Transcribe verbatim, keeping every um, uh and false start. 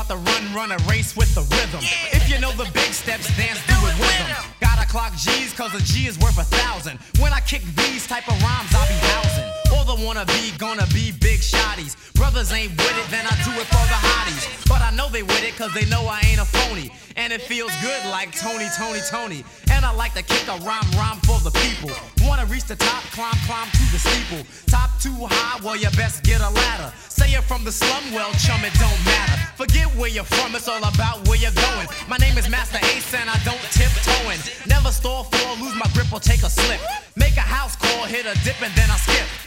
to run, run a race with the rhythm. If you know the big steps, dance, do it with them. Gotta clock G's, cause a G is worth a thousand. When I kick these type of rhymes, I'll be housing. All the wanna be, gonna be big shotties. Brothers ain't with it, then I do it for the hotties. But I know they with it, cause they know I ain't a phony. And it feels good like Tony, Tony, Tony. And I like to kick a rhyme, rhyme for the people. Wanna reach the top, climb, climb to the steeple. Top too high, well you best get a ladder. Say you're from the slum, well chum, it don't matter. Forget where you're from, it's all about where you're going. My name is Master Ace and I don't tiptoeing. Never stall, fall, lose my grip or take a slip. Make a house call, hit a dip and then I skip.